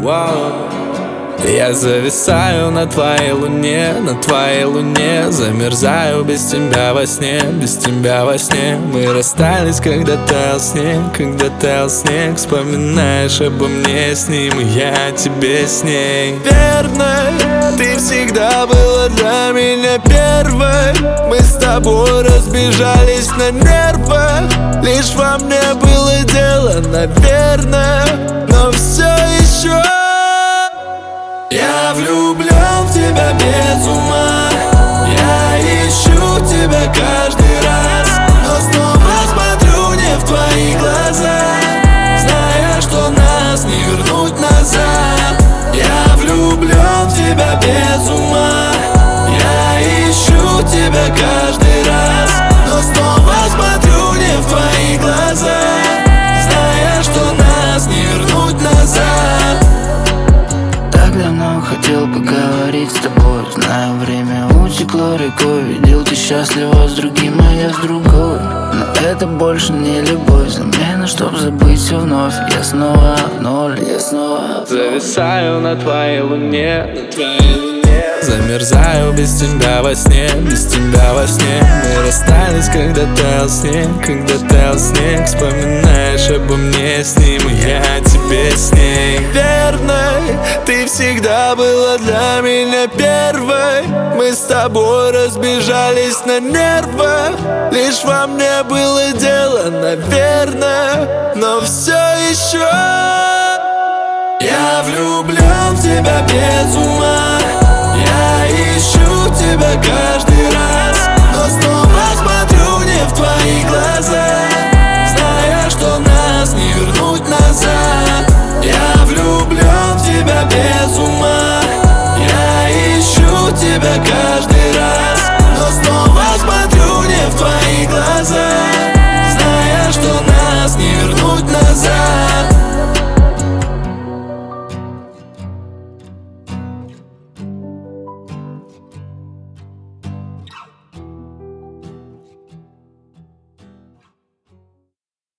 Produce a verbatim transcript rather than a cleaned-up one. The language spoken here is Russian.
Я зависаю на твоей луне, на твоей луне. Замерзаю без тебя во сне, без тебя во сне. Мы расстались, когда таял снег, когда таял снег. Вспоминаешь обо мне с ним, и я тебе с ней. Верной, ты всегда была для меня первой. Мы с тобой разбежались на нервах. Лишь во мне было дело, наверное, но все еще я влюблен в тебя без ума. Я ищу тебя каждый раз, но снова смотрю не в твои глаза, зная, что нас не вернуть назад. Я влюблен в тебя без ума. Я ищу тебя каждый раз, но снова смотрю не в твои глаза, зная, что нас не вернуть назад. Давно хотел поговорить с тобой, знаю, время утекло рекой. Видел, ты счастлива с другим, а я с другой. Но это больше не любовь, замена, чтоб забыть все вновь. Я снова в ноль, я снова в ноль. Зависаю на твоей луне, на твоей луне. Замерзаю без тебя во сне, без тебя во сне. Мы расстались, когда таял снег, когда таял снег. Вспоминаешь обо мне с ним, и я тебе с ней. Верной, ты всегда была для меня первой. Мы с тобой разбежались на нервах. Лишь во мне было дело, наверное, но все еще я влюблен в тебя без ума. Я ищу тебя каждый раз, но снова смотрю не в твои глаза, зная, что нас не вернуть назад. Я влюблен в тебя без ума. Я ищу тебя каждый